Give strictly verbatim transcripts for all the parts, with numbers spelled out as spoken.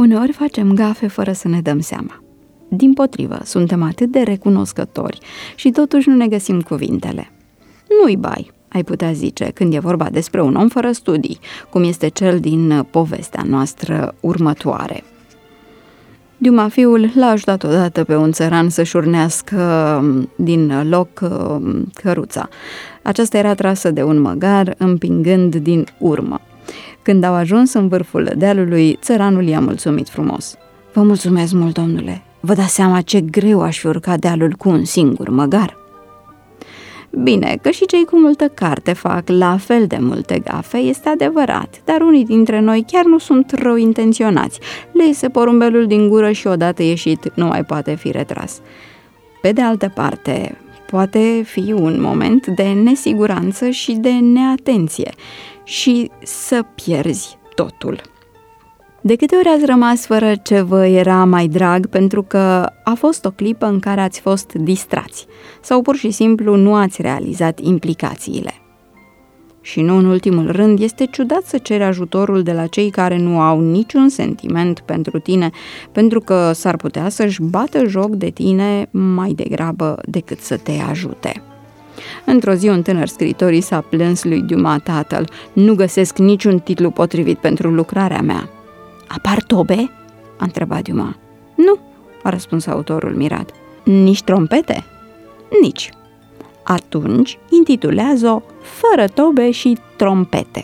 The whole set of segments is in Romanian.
Uneori facem gafe fără să ne dăm seama. Dimpotrivă, suntem atât de recunoscători și totuși nu ne găsim cuvintele. Nu-i bai, ai putea zice, când e vorba despre un om fără studii, cum este cel din povestea noastră următoare. Diuma fiul l-a ajutat odată pe un țăran să-și urnească din loc căruța. Aceasta era trasă de un măgar, împingând din urmă. Când au ajuns în vârful dealului, țăranul i-a mulțumit frumos. Vă mulțumesc mult, domnule, vă dați seama ce greu aș fi urcat dealul cu un singur măgar? Bine, că și cei cu multă carte fac la fel de multe gafe, este adevărat, dar unii dintre noi chiar nu sunt rău intenționați. Le iese porumbelul din gură și odată ieșit nu mai poate fi retras. Pe de altă parte, poate fi un moment de nesiguranță și de neatenție și să pierzi totul. De câte ori ați rămas fără ce vă era mai drag pentru că a fost o clipă în care ați fost distrați sau pur și simplu nu ați realizat implicațiile? Și nu în ultimul rând, este ciudat să ceri ajutorul de la cei care nu au niciun sentiment pentru tine, pentru că s-ar putea să-și bată joc de tine mai degrabă decât să te ajute. Într-o zi, un tânăr scriitor i s-a plâns lui Diuma tatăl: nu găsesc niciun titlu potrivit pentru lucrarea mea. Apar tobe? A întrebat Diuma. Nu, a răspuns autorul mirat. Nici trompete? Nici. Atunci intitulează-o Fără tobe și trompete.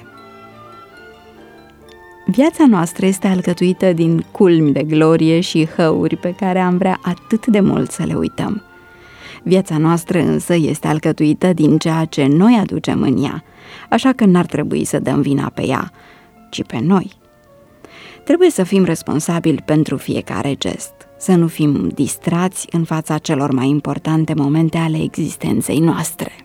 Viața noastră este alcătuită din culmi de glorie și hăuri pe care am vrea atât de mult să le uităm. Viața noastră însă este alcătuită din ceea ce noi aducem în ea, așa că n-ar trebui să dăm vina pe ea, ci pe noi. Trebuie să fim responsabili pentru fiecare gest, să nu fim distrați în fața celor mai importante momente ale existenței noastre.